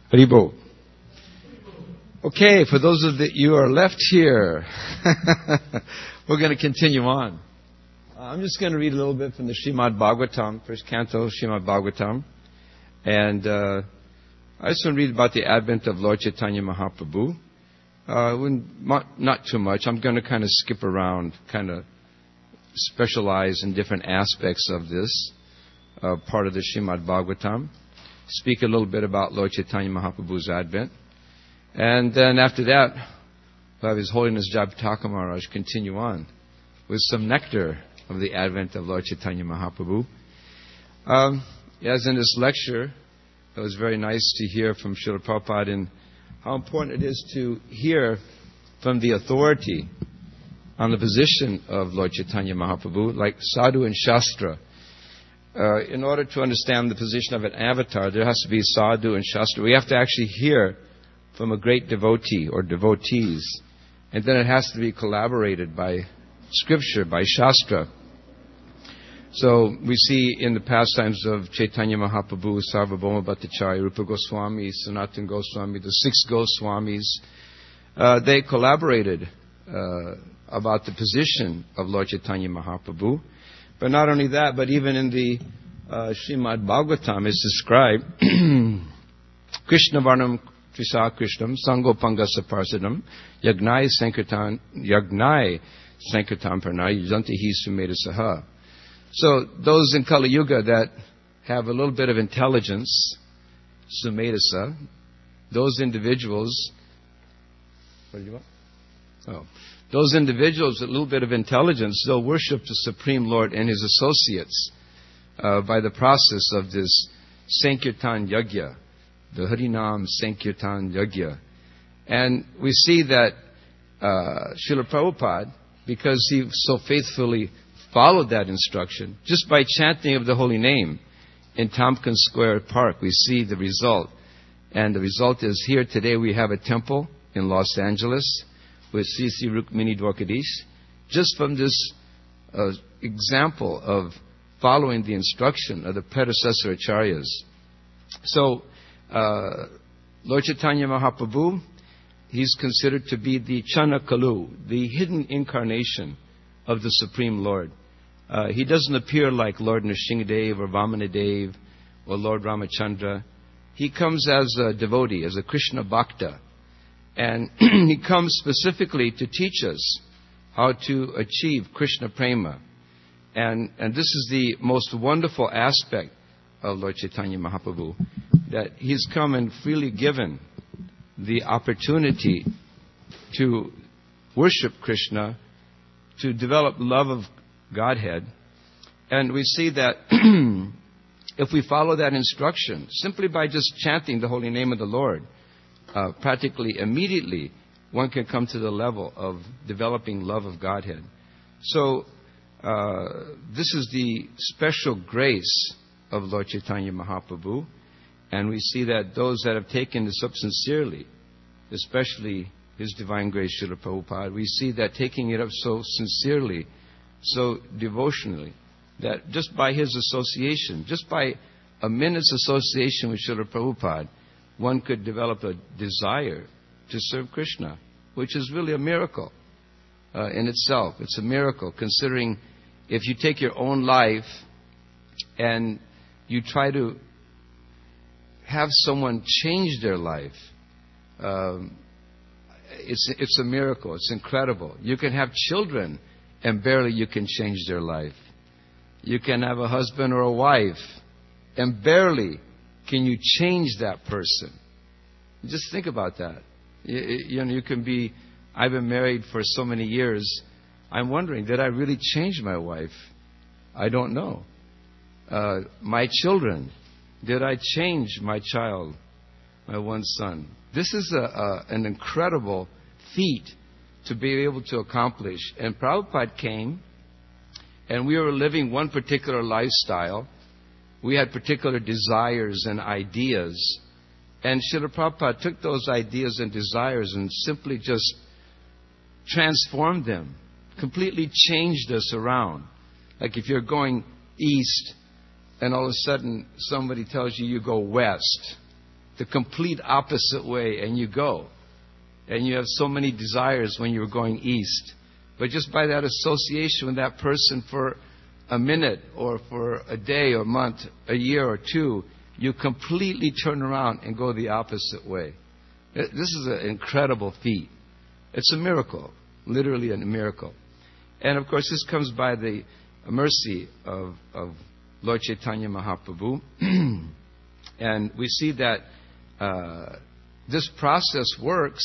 Haribo. Okay, for those of you who are left here, we're going to continue on. I'm just going to read a little bit from the Srimad Bhagavatam, first canto, Srimad Bhagavatam. And I just want to read about the advent of Lord Chaitanya Mahaprabhu. Not too much. I'm going to kind of skip around, kind of specialize in different aspects of this part of the Srimad Bhagavatam. Speak a little bit about Lord Chaitanya Mahaprabhu's advent. And then after that, we'll have His Holiness Jayapataka Maharaj continue on with some nectar of the advent of Lord Chaitanya Mahaprabhu. As in this lecture, it was very nice to hear from Srila Prabhupada and how important it is to hear from the authority on the position of Lord Chaitanya Mahaprabhu, like Sadhu and Shastra. In order to understand the position of an avatar, there has to be Sadhu and Shastra. We have to actually hear from a great devotee or devotees. And then it has to be collaborated by Scripture, by Shastra. So we see in the pastimes of Chaitanya Mahaprabhu, Sarvabhauma Bhattacharya, Rupa Goswami, Sanatana Goswami, the 6 Goswamis, they collaborated about the position of Lord Chaitanya Mahaprabhu. But not only that, but even in the Srimad Bhagavatam is described, Krishna Varnam Trisa Krishnam, Sango Pangasa Parsadam, Yagnai Sankirtan Pranay, Yuzantihi Sumeda Saha. So those in Kali Yuga that have a little bit of intelligence, Sumedasa, those individuals, those individuals with a little bit of intelligence, they'll worship the Supreme Lord and His associates by the process of this Sankirtan Yagya, the Harinam Sankirtan Yagya. And we see that Srila Prabhupada, because he so faithfully followed that instruction, just by chanting of the holy name in Tompkins Square Park, we see the result. And the result is here today we have a temple in Los Angeles with Sri Sri Rukmini Dwarkadish, just from this example of following the instruction of the predecessor acharyas. So, Lord Chaitanya Mahaprabhu, he's considered to be the Chanakalu, the hidden incarnation of the Supreme Lord. He doesn't appear like Lord Nrsingadev or Vamanadev or Lord Ramachandra. He comes as a devotee, as a Krishna Bhakta. And he comes specifically to teach us how to achieve Krishna Prema. And this is the most wonderful aspect of Lord Chaitanya Mahaprabhu, that he's come and freely given the opportunity to worship Krishna, to develop love of Godhead. And we see that if we follow that instruction, simply by just chanting the holy name of the Lord, practically immediately one can come to the level of developing love of Godhead. So this is the special grace of Lord Chaitanya Mahaprabhu. And we see that those that have taken this up sincerely, especially His Divine Grace Srila Prabhupada, we see that taking it up so sincerely, so devotionally, that just by his association, just by a minute's association with Srila Prabhupada, one could develop a desire to serve Krishna, which is really a miracle in itself. It's a miracle, considering if you take your own life and you try to have someone change their life, it's a miracle. It's incredible. You can have children and barely you can change their life. You can have a husband or a wife and barely can you change that person. Just think about that. You can be, I've been married for so many years. I'm wondering, did I really change my wife? I don't know. My children, did I change my child, my one son? This is an incredible feat to be able to accomplish. And Prabhupada came, and we were living one particular lifestyle. We had particular desires and ideas. And Srila Prabhupada took those ideas and desires and simply just transformed them, completely changed us around. Like if you're going east and all of a sudden somebody tells you you go west, the complete opposite way, and you go. And you have so many desires when you're going east. But just by that association with that person for a minute or for a day or month, a year or two, you completely turn around and go the opposite way. This is an incredible feat. It's a miracle, literally a miracle. And of course, this comes by the mercy of Lord Chaitanya Mahaprabhu. And we see that this process works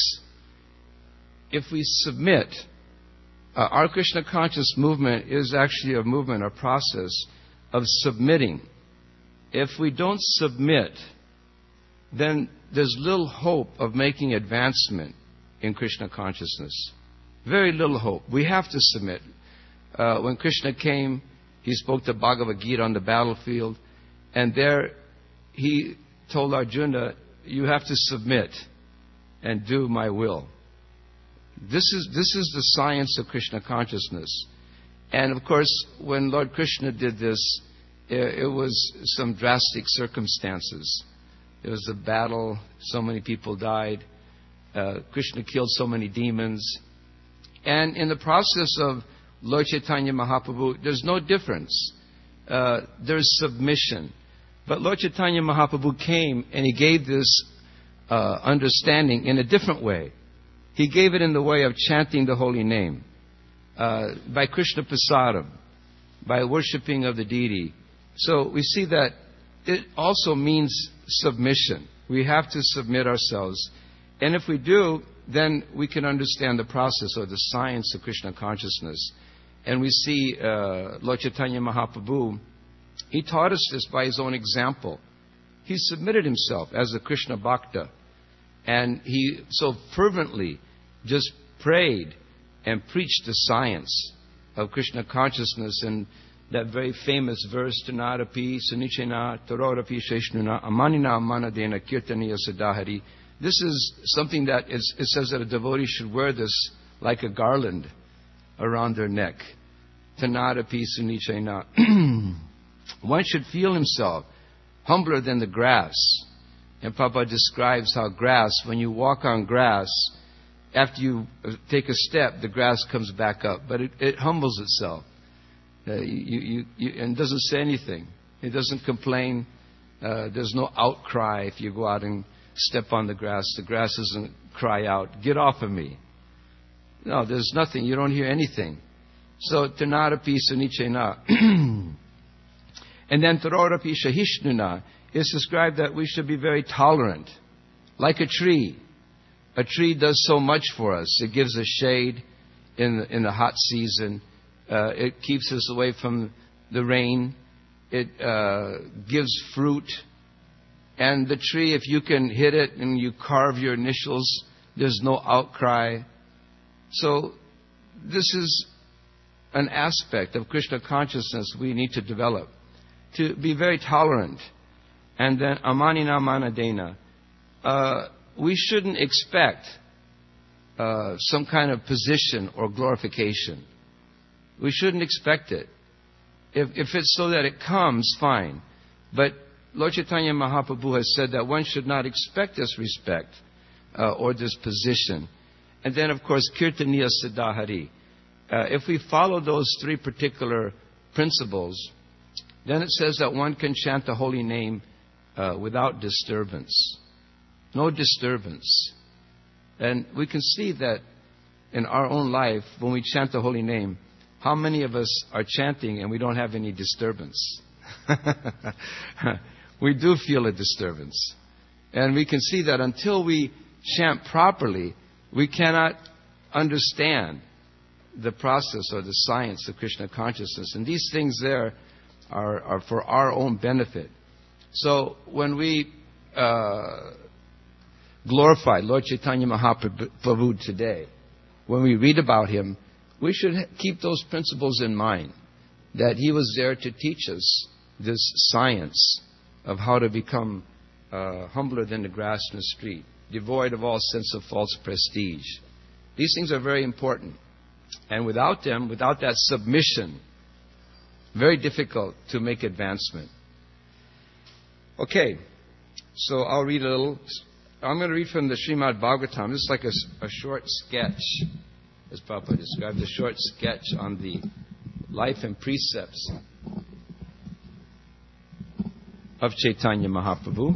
if we submit. Our Krishna conscious movement is actually a movement, a process of submitting. If we don't submit, then there's little hope of making advancement in Krishna consciousness. Very little hope. We have to submit. When Krishna came, he spoke the Bhagavad Gita on the battlefield, and there he told Arjuna, you have to submit and do my will. This is the science of Krishna consciousness. And of course, when Lord Krishna did this, it was some drastic circumstances. There was a battle, so many people died. Krishna killed so many demons. And in the process of Lord Chaitanya Mahaprabhu, there's no difference. There's submission. But Lord Chaitanya Mahaprabhu came and he gave this understanding in a different way. He gave it in the way of chanting the holy name, by Krishna Prasadam, by worshipping of the deity. So we see that it also means submission. We have to submit ourselves. And if we do, then we can understand the process or the science of Krishna consciousness. And we see Lord Chaitanya Mahaprabhu, he taught us this by his own example. He submitted himself as a Krishna Bhakta. And he so fervently just prayed and preached the science of Krishna consciousness in that very famous verse, Tanarapi, Sunichena, Tarorapi, Sheshnuna, Amanina, Amanadena, Kirtaniya, Sadahari. This is something that it says that a devotee should wear this like a garland around their neck. Tanarapi, Sunichena. One should feel himself humbler than the grass. And Prabhupada describes how grass, when you walk on grass, after you take a step, the grass comes back up. But it humbles itself. And doesn't say anything. It doesn't complain. There's no outcry if you go out and step on the grass. The grass doesn't cry out, get off of me. No, there's nothing. You don't hear anything. So, Tanarapi Sunichena. And then Tarorapi Shahishnuna is described that we should be very tolerant, like a tree. A tree does so much for us. It gives us shade in the hot season. It keeps us away from the rain. It gives fruit. And the tree, if you can hit it and you carve your initials, there's no outcry. So this is an aspect of Krishna consciousness we need to develop, to be very tolerant. And then Amanina Manadena. We shouldn't expect some kind of position or glorification. We shouldn't expect it. If it's so that it comes, fine. But Lord Chaitanya Mahaprabhu has said that one should not expect this respect or this position. And then, of course, Kirtaniya Siddhahari. If we follow those three particular principles, then it says that one can chant the holy name without disturbance. No disturbance. And we can see that in our own life, when we chant the holy name, how many of us are chanting and we don't have any disturbance? We do feel a disturbance. And we can see that until we chant properly, we cannot understand the process or the science of Krishna consciousness. And these things there are for our own benefit. So when we glorify Lord Chaitanya Mahaprabhu today, when we read about him, we should keep those principles in mind, that he was there to teach us this science of how to become humbler than the grass in the street, devoid of all sense of false prestige. These things are very important. And without them, without that submission, very difficult to make advancement. Okay, So I'll read a little. I'm going to read from the Srimad Bhagavatam. This is like a short sketch, as Prabhupada described, a short sketch on the life and precepts of Chaitanya Mahaprabhu.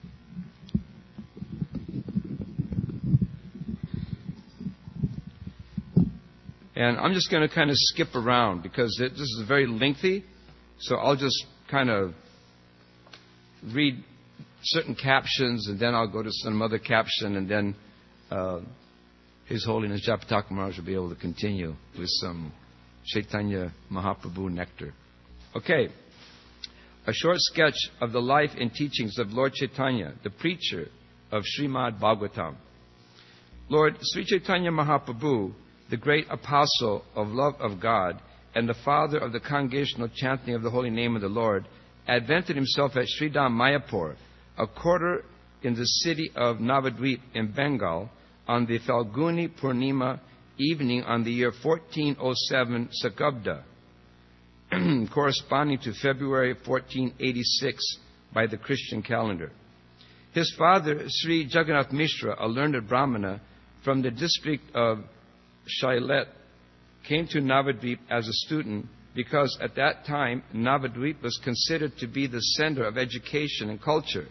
And I'm just going to kind of skip around because this is very lengthy. So I'll just kind of read certain captions, and then I'll go to some other caption, and then His Holiness Japataka Maharaj will be able to continue with some Chaitanya Mahaprabhu nectar. Okay. A short sketch of the life and teachings of Lord Chaitanya, the preacher of Srimad Bhagavatam. Lord Sri Chaitanya Mahaprabhu, the great apostle of love of God and the father of the congregational chanting of the holy name of the Lord, advented himself at Sridham Mayapur, a quarter in the city of Navadvip in Bengal, on the Falguni Purnima evening on the year 1407 Sakabda, corresponding to February 1486 by the Christian calendar. His father, Sri Jagannath Mishra, a learned Brahmana from the district of Shailet, came to Navadvip as a student because at that time Navadvip was considered to be the center of education and culture.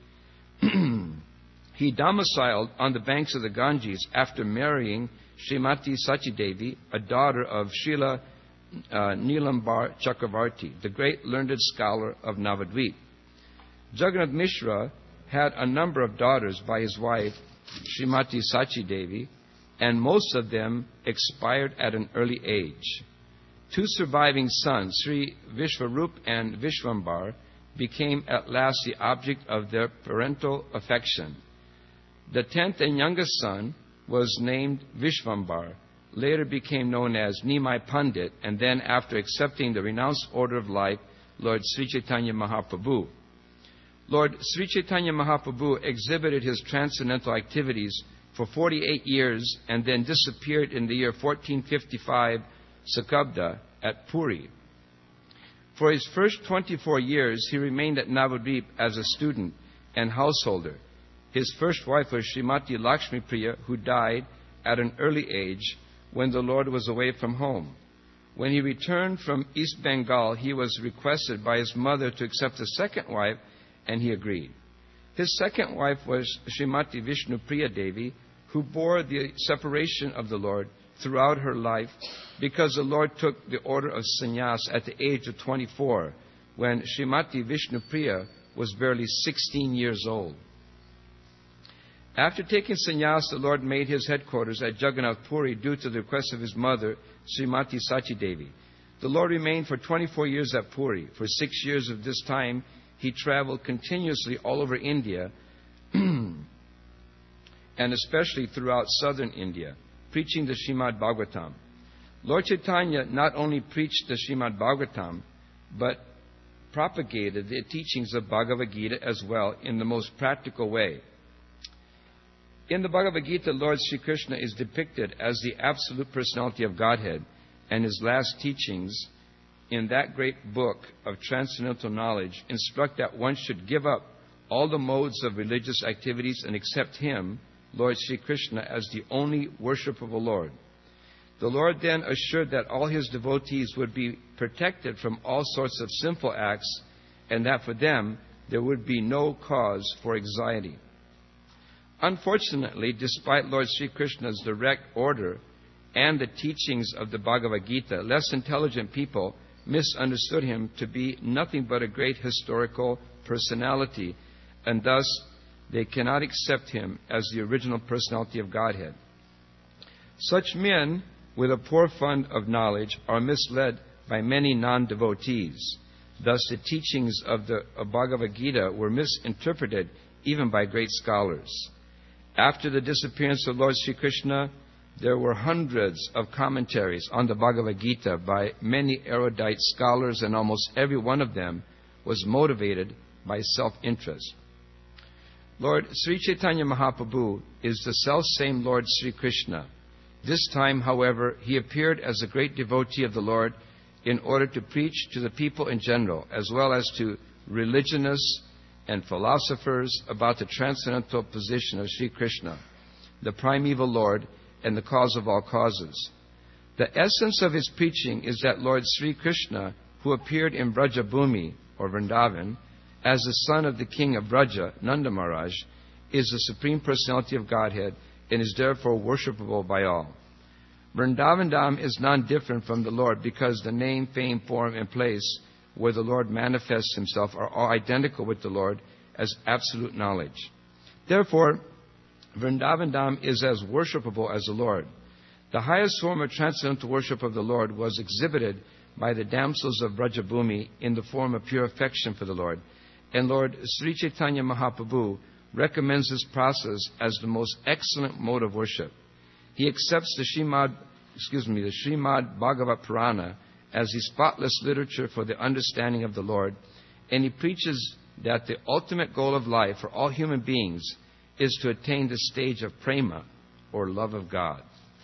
He domiciled on the banks of the Ganges after marrying Srimati Sachidevi, a daughter of Srila Nilambar Chakravarti, the great learned scholar of Navadvip. Jagannath Mishra had a number of daughters by his wife, Srimati Sachidevi, and most of them expired at an early age. Two surviving sons, Sri Vishwarup and Vishwambar, became at last the object of their parental affection. The 10th and youngest son was named Vishwambar, later became known as Nimai Pandit, and then, after accepting the renounced order of life, Lord Sri Chaitanya Mahaprabhu. Lord Sri Chaitanya Mahaprabhu exhibited his transcendental activities for 48 years and then disappeared in the year 1455 Sakabda at Puri. For his first 24 years, he remained at Navadvip as a student and householder. His first wife was Srimati Lakshmi Priya, who died at an early age when the Lord was away from home. When he returned from East Bengal, he was requested by his mother to accept a second wife, and he agreed. His second wife was Srimati Vishnu Priya Devi, who bore the separation of the Lord throughout her life because the Lord took the order of sannyas at the age of 24, when Srimati Vishnu Priya was barely 16 years old. After taking sannyas, the Lord made his headquarters at Jagannath Puri due to the request of his mother, Srimati Sachidevi. The Lord remained for 24 years at Puri. For 6 years of this time, he traveled continuously all over India, and especially throughout southern India, preaching the Srimad Bhagavatam. Lord Chaitanya not only preached the Srimad Bhagavatam, but propagated the teachings of Bhagavad Gita as well in the most practical way. In the Bhagavad Gita, Lord Sri Krishna is depicted as the absolute personality of Godhead, and his last teachings in that great book of transcendental knowledge instruct that one should give up all the modes of religious activities and accept him, Lord Sri Krishna, as the only worshipable Lord. The Lord then assured that all his devotees would be protected from all sorts of sinful acts, and that for them there would be no cause for anxiety. Unfortunately, despite Lord Sri Krishna's direct order and the teachings of the Bhagavad Gita, less intelligent people misunderstood him to be nothing but a great historical personality, and thus they cannot accept him as the original personality of Godhead. Such men with a poor fund of knowledge are misled by many non-devotees. Thus, the teachings of the Bhagavad Gita were misinterpreted even by great scholars. After the disappearance of Lord Sri Krishna, there were hundreds of commentaries on the Bhagavad Gita by many erudite scholars, and almost every one of them was motivated by self-interest. Lord Sri Chaitanya Mahaprabhu is the self-same Lord Sri Krishna. This time, however, he appeared as a great devotee of the Lord in order to preach to the people in general, as well as to religionists and philosophers about the transcendental position of Sri Krishna, the primeval Lord and the cause of all causes. The essence of his preaching is that Lord Sri Krishna, who appeared in Brajabhumi, or Vrindavan, as the son of the king of Braja, Nanda Maharaj, is the Supreme Personality of Godhead and is therefore worshipable by all. Vrindavan Dham is non-different from the Lord because the name, fame, form, and place where the Lord manifests himself are all identical with the Lord as absolute knowledge. Therefore, Vrindavan Dham is as worshipable as the Lord. The highest form of transcendental worship of the Lord was exhibited by the damsels of Brajabhumi in the form of pure affection for the Lord. And Lord Sri Chaitanya Mahaprabhu recommends this process as the most excellent mode of worship. He accepts the Srimad Bhagavat Purana as the spotless literature for the understanding of the Lord, and he preaches that the ultimate goal of life for all human beings is to attain the stage of prema, or love of God.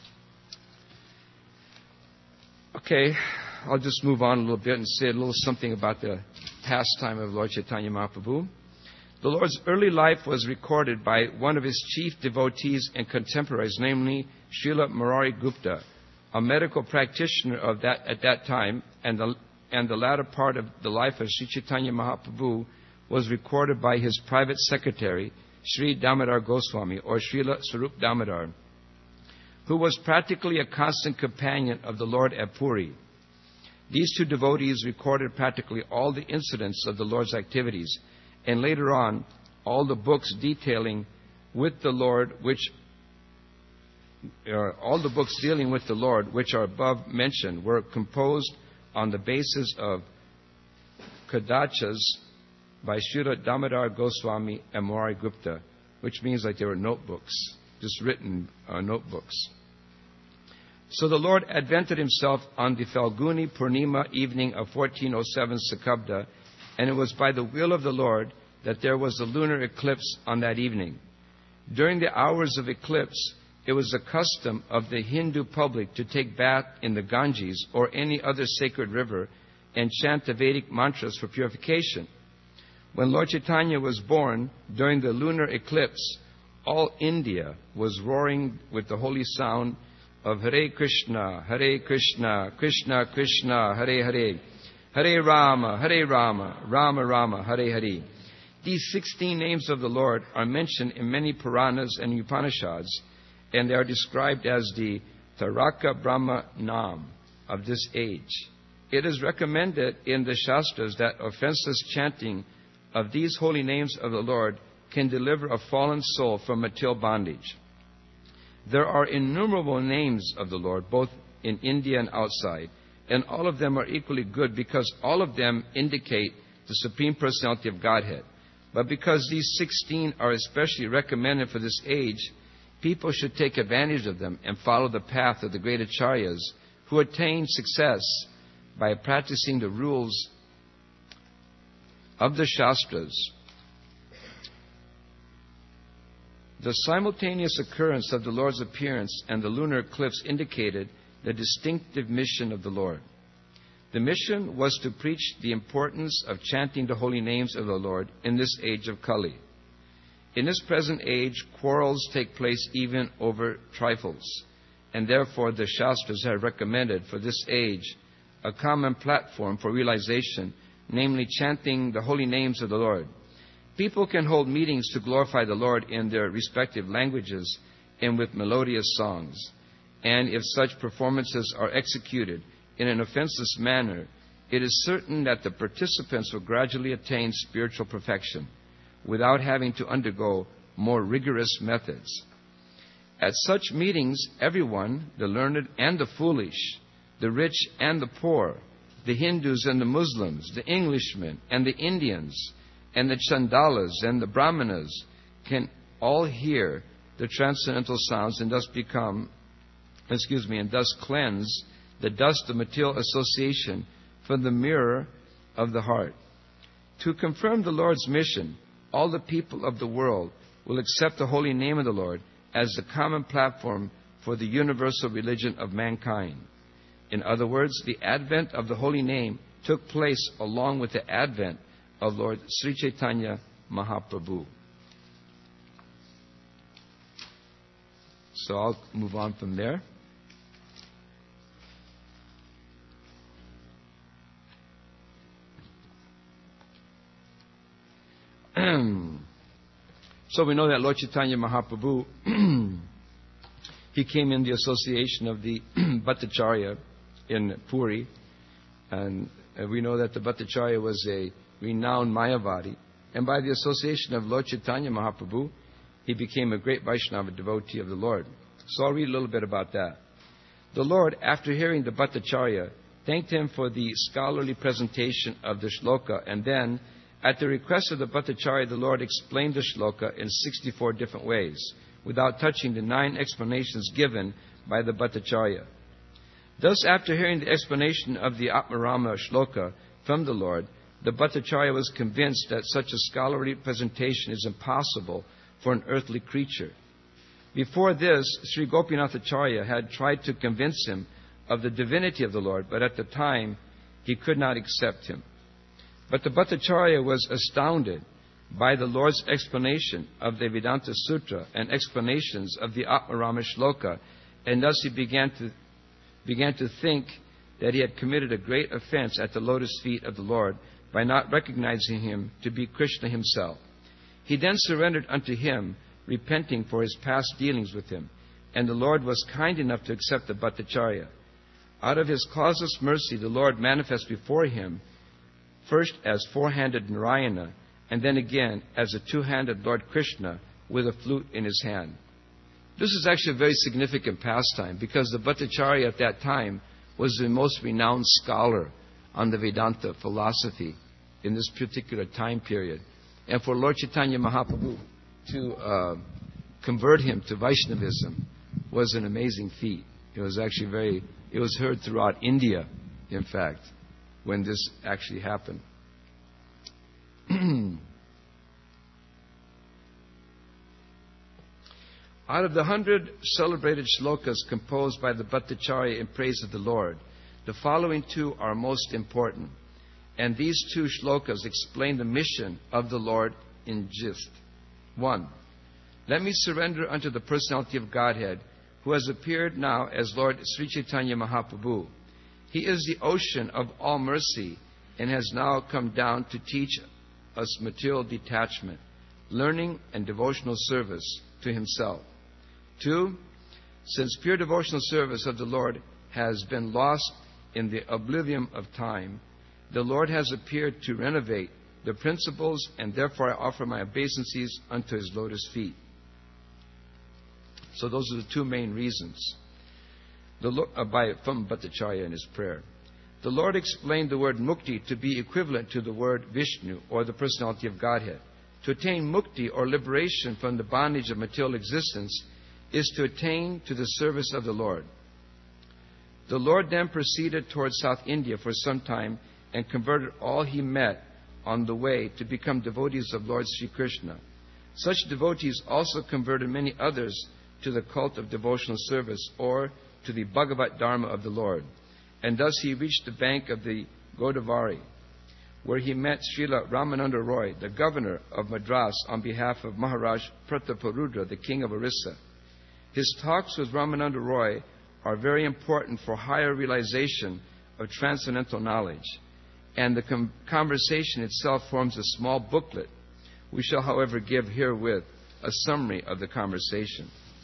Okay, I'll just move on a little bit and say a little something about the pastime of Lord Chaitanya Mahaprabhu. The Lord's early life was recorded by one of his chief devotees and contemporaries, namely Srila Murari Gupta, a medical practitioner at that time, and the latter part of the life of Sri Chaitanya Mahaprabhu was recorded by his private secretary, Sri Damodar Goswami, or Srila Swarup Damodar, who was practically a constant companion of the Lord at Puri. These two devotees recorded practically all the incidents of the Lord's activities, and later on, all the books dealing with the Lord, which are above mentioned, were composed on the basis of Kadachas by Srila Damodar Goswami and Murari Gupta, which means like they were notebooks, just written notebooks. So the Lord advented himself on the Falguni Purnima evening of 1407 Sakabda, and it was by the will of the Lord that there was a lunar eclipse on that evening. During the hours of eclipse, it was the custom of the Hindu public to take bath in the Ganges or any other sacred river and chant the Vedic mantras for purification. When Lord Chaitanya was born during the lunar eclipse, all India was roaring with the holy sound of Hare Krishna, Krishna Krishna, Hare Hare, Hare Rama, Rama Rama, Hare Hare. These 16 names of the Lord are mentioned in many Puranas and Upanishads, and they are described as the Taraka Brahma Nam of this age. It is recommended in the Shastras that offenseless chanting of these holy names of the Lord can deliver a fallen soul from material bondage. There are innumerable names of the Lord, both in India and outside, and all of them are equally good because all of them indicate the Supreme Personality of Godhead. But because these 16 are especially recommended for this age, people should take advantage of them and follow the path of the great acharyas who attain success by practicing the rules of the Shastras. The simultaneous occurrence of the Lord's appearance and the lunar eclipse indicated the distinctive mission of the Lord. The mission was to preach the importance of chanting the holy names of the Lord in this age of Kali. In this present age, quarrels take place even over trifles, and therefore the Shastras have recommended for this age a common platform for realization, namely chanting the holy names of the Lord. People can hold meetings to glorify the Lord in their respective languages and with melodious songs. And if such performances are executed in an offenseless manner, it is certain that the participants will gradually attain spiritual perfection without having to undergo more rigorous methods. At such meetings, everyone, the learned and the foolish, the rich and the poor, the Hindus and the Muslims, the Englishmen and the Indians, and the Chandalas and the Brahmanas can all hear the transcendental sounds and thus cleanse the dust of material association from the mirror of the heart. To confirm the Lord's mission, all the people of the world will accept the holy name of the Lord as the common platform for the universal religion of mankind. In other words, the advent of the holy name took place along with the advent of Lord Sri Chaitanya Mahaprabhu. So I'll move on from there. So we know that Lord Chaitanya Mahaprabhu, he came in the association of the Bhattacharya in Puri. And we know that the Bhattacharya was a renowned Mayavadi. And by the association of Lord Chaitanya Mahaprabhu, he became a great Vaishnava devotee of the Lord. So I'll read a little bit about that. The Lord, after hearing the Bhattacharya, thanked him for the scholarly presentation of the shloka, and then, at the request of the Bhattacharya, the Lord explained the shloka in 64 different ways, without touching the 9 explanations given by the Bhattacharya. Thus, after hearing the explanation of the Atmarama shloka from the Lord, the Bhattacharya was convinced that such a scholarly presentation is impossible for an earthly creature. Before this, Sri Gopinathacharya had tried to convince him of the divinity of the Lord, but at the time he could not accept him. But the Bhattacharya was astounded by the Lord's explanation of the Vedanta Sutra and explanations of the Atmarama shloka, and thus he began to think that he had committed a great offense at the lotus feet of the Lord by not recognizing him to be Krishna himself. He then surrendered unto him, repenting for his past dealings with him, and the Lord was kind enough to accept the Bhattacharya. Out of his causeless mercy, the Lord manifests before him, first as four-handed Narayana, and then again as a two-handed Lord Krishna with a flute in his hand. This is actually a very significant pastime, because the Bhattacharya at that time was the most renowned scholar on the Vedanta philosophy in this particular time period. And for Lord Chaitanya Mahaprabhu to convert him to Vaishnavism was an amazing feat. It was actually it was heard throughout India, in fact, when this actually happened. Out of the 100 celebrated shlokas composed by the Bhattacharya in praise of the Lord, the following 2 are most important. And these 2 shlokas explain the mission of the Lord in gist. 1. Let me surrender unto the personality of Godhead, who has appeared now as Lord Sri Chaitanya Mahaprabhu. He is the ocean of all mercy and has now come down to teach us material detachment, learning, and devotional service to himself. 2. Since pure devotional service of the Lord has been lost in the oblivion of time, the Lord has appeared to renovate the principles, and therefore I offer my obeisances unto his lotus feet. So those are the 2 main reasons. From Bhattacharya in his prayer. The Lord explained the word mukti to be equivalent to the word Vishnu, or the personality of Godhead. To attain mukti, or liberation from the bondage of material existence, is to attain to the service of the Lord. The Lord then proceeded towards South India for some time and converted all he met on the way to become devotees of Lord Sri Krishna. Such devotees also converted many others to the cult of devotional service, or to the Bhagavat Dharma of the Lord. And thus he reached the bank of the Godavari, where he met Srila Ramananda Roy, the governor of Madras, on behalf of Maharaj Prataparudra, the king of Orissa. His talks with Ramananda Roy are very important for higher realization of transcendental knowledge, and the conversation itself forms a small booklet. We shall, however, give herewith a summary of the conversation.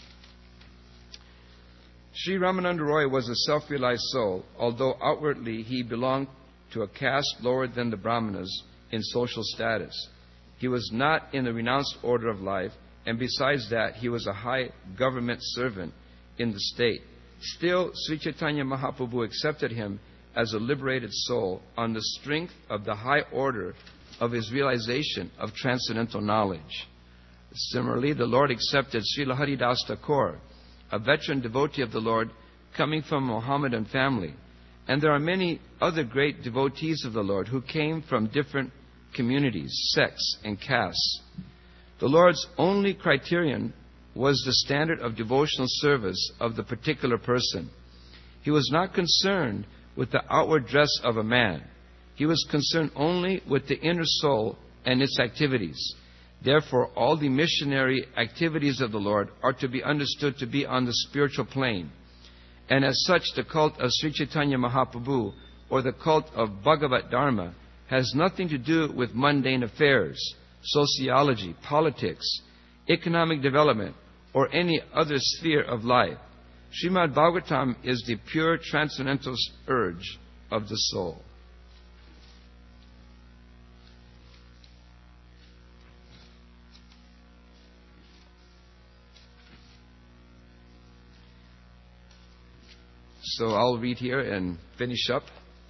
Sri Ramananda Roy was a self-realized soul, although outwardly he belonged to a caste lower than the Brahmanas in social status. He was not in the renounced order of life, and besides that, he was a high government servant in the state. Still, Sri Chaitanya Mahaprabhu accepted him as a liberated soul on the strength of the high order of his realization of transcendental knowledge. Similarly, the Lord accepted Srila Haridas Thakur, a veteran devotee of the Lord coming from a Mohammedan family. And there are many other great devotees of the Lord who came from different communities, sects, and castes. The Lord's only criterion was the standard of devotional service of the particular person. He was not concerned with the outward dress of a man. He was concerned only with the inner soul and its activities. Therefore, all the missionary activities of the Lord are to be understood to be on the spiritual plane. And as such, the cult of Sri Chaitanya Mahaprabhu, or the cult of Bhagavat Dharma, has nothing to do with mundane affairs, sociology, politics, economic development, or any other sphere of life. Srimad Bhagavatam is the pure transcendental urge of the soul. So I'll read here and finish up.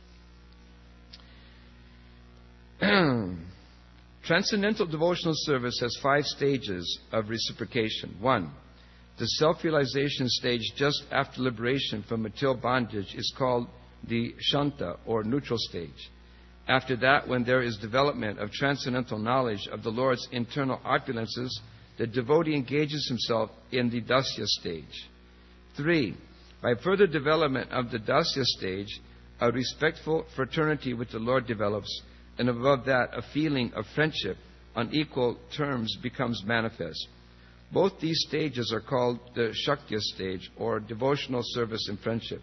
Transcendental devotional service has 5 stages of reciprocation. 1. The self-realization stage just after liberation from material bondage is called the Shanta, or neutral stage. After that, when there is development of transcendental knowledge of the Lord's internal opulences, the devotee engages himself in the Dasya stage. 3. By further development of the Dasya stage, a respectful fraternity with the Lord develops, and above that, a feeling of friendship on equal terms becomes manifest. Both these stages are called the Shakya stage, or devotional service and friendship.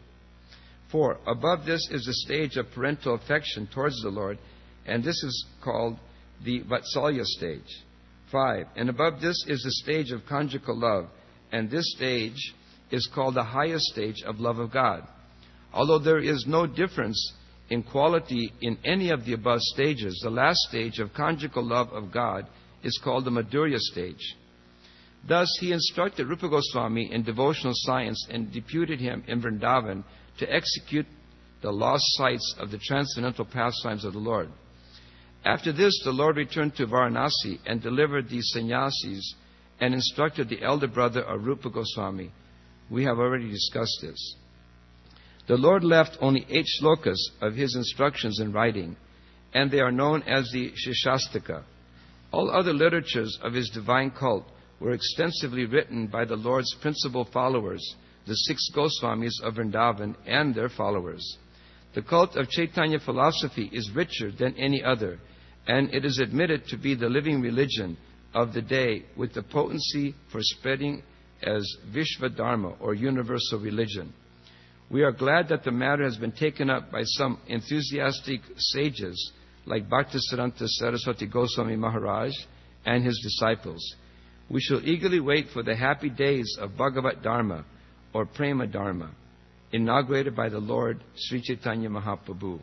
4. Above this is the stage of parental affection towards the Lord, and this is called the Vatsalya stage. 5. And above this is the stage of conjugal love, and this stage is called the highest stage of love of God. Although there is no difference in quality in any of the above stages, the last stage of conjugal love of God is called the Madhurya stage. Thus, he instructed Rupa Goswami in devotional science and deputed him in Vrindavan to execute the lost sights of the transcendental pastimes of the Lord. After this, the Lord returned to Varanasi and delivered the sannyasis and instructed the elder brother of Rupa Goswami. We have already discussed this. The Lord left only 8 shlokas of his instructions in writing, and they are known as the Shishastaka. All other literatures of his divine cult were extensively written by the Lord's principal followers, the 6 Goswamis of Vrindavan and their followers. The cult of Chaitanya philosophy is richer than any other, and it is admitted to be the living religion of the day with the potency for spreading as Vishva Dharma, or universal religion. We are glad that the matter has been taken up by some enthusiastic sages like Bhaktisiddhanta Saraswati Goswami Maharaj and his disciples. We shall eagerly wait for the happy days of Bhagavat Dharma, or Prema Dharma, inaugurated by the Lord Sri Chaitanya Mahaprabhu.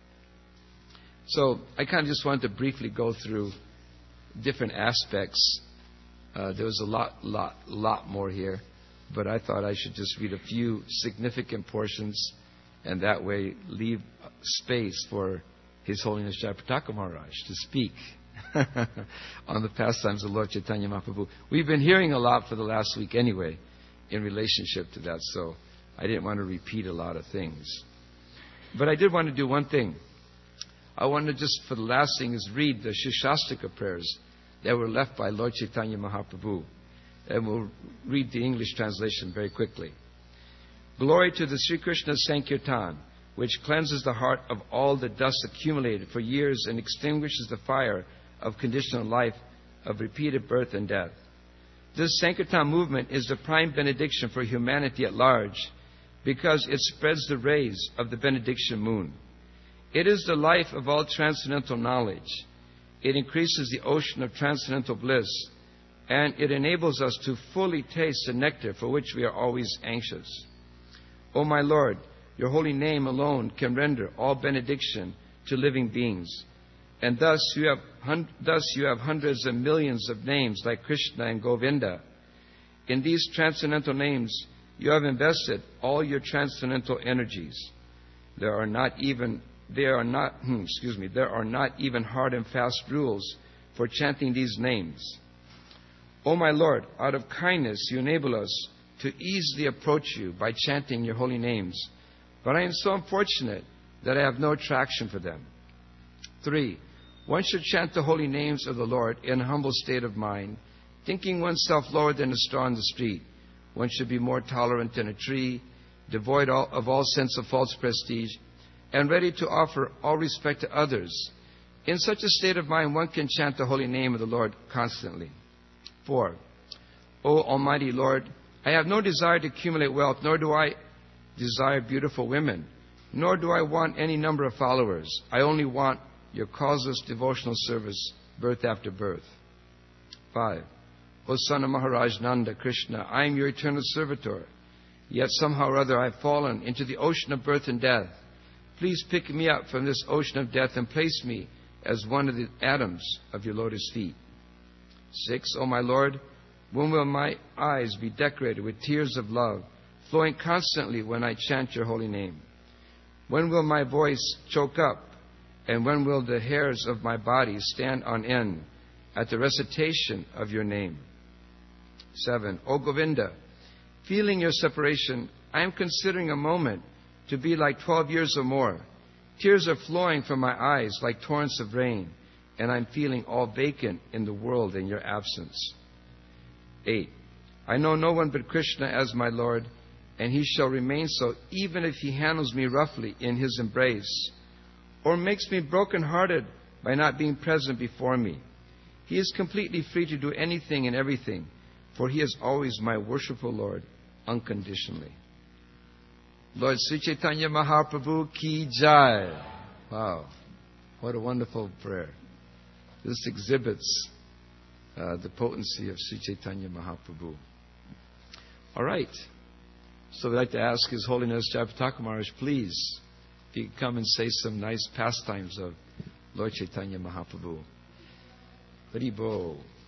So I kind of just wanted to briefly go through different aspects. There was a lot more here, but I thought I should just read a few significant portions, and that way leave space for His Holiness Jayapataka Maharaj to speak on the pastimes of Lord Chaitanya Mahaprabhu. We've been hearing a lot for the last week anyway in relationship to that, so I didn't want to repeat a lot of things. But I did want to do one thing. I wanted to just, for the last thing, is read the Shishastaka prayers that were left by Lord Chaitanya Mahaprabhu. And we'll read the English translation very quickly. Glory to the Sri Krishna Sankirtan, which cleanses the heart of all the dust accumulated for years and extinguishes the fire of conditional life, of repeated birth and death. This Sankirtan movement is the prime benediction for humanity at large, because it spreads the rays of the benediction moon. It is the life of all transcendental knowledge. It increases the ocean of transcendental bliss, and it enables us to fully taste the nectar for which we are always anxious. O my Lord, your holy name alone can render all benediction to living beings. And thus you have hundreds of millions of names like Krishna and Govinda. In these transcendental names, you have invested all your transcendental energies. There are not even hard and fast rules for chanting these names. O my Lord, out of kindness you enable us to easily approach you by chanting your holy names, but I am so unfortunate that I have no attraction for them. 3. One should chant the holy names of the Lord in a humble state of mind, thinking oneself lower than a straw in the street. One should be more tolerant than a tree, devoid of all sense of false prestige, and ready to offer all respect to others, In such a state of mind, one can chant the holy name of the Lord constantly. 4. O Almighty Lord, I have no desire to accumulate wealth, nor do I desire beautiful women, nor do I want any number of followers. I only want your causeless devotional service, birth after birth. 5. O son of Maharaj Nanda, Krishna, I am your eternal servitor. Yet somehow or other I have fallen into the ocean of birth and death. Please pick me up from this ocean of death and place me as one of the atoms of your lotus feet. 6. O my Lord, when will my eyes be decorated with tears of love, flowing constantly when I chant your holy name? When will my voice choke up, and when will the hairs of my body stand on end at the recitation of your name? 7. O Govinda, feeling your separation, I am considering a moment to be like 12 years or more. Tears are flowing from my eyes like torrents of rain, and I'm feeling all vacant in the world in your absence. 8. I know no one but Krishna as my Lord, and he shall remain so even if he handles me roughly in his embrace, or makes me broken-hearted by not being present before me. He is completely free to do anything and everything, for he is always my worshipful Lord, unconditionally. Lord Sri Chaitanya Mahaprabhu ki jai. Wow, what a wonderful prayer. This exhibits the potency of Sri Chaitanya Mahaprabhu. All right. So we'd like to ask His Holiness Jayapataka Maharaj, please, if you could come and say some nice pastimes of Lord Chaitanya Mahaprabhu. Hari Bol.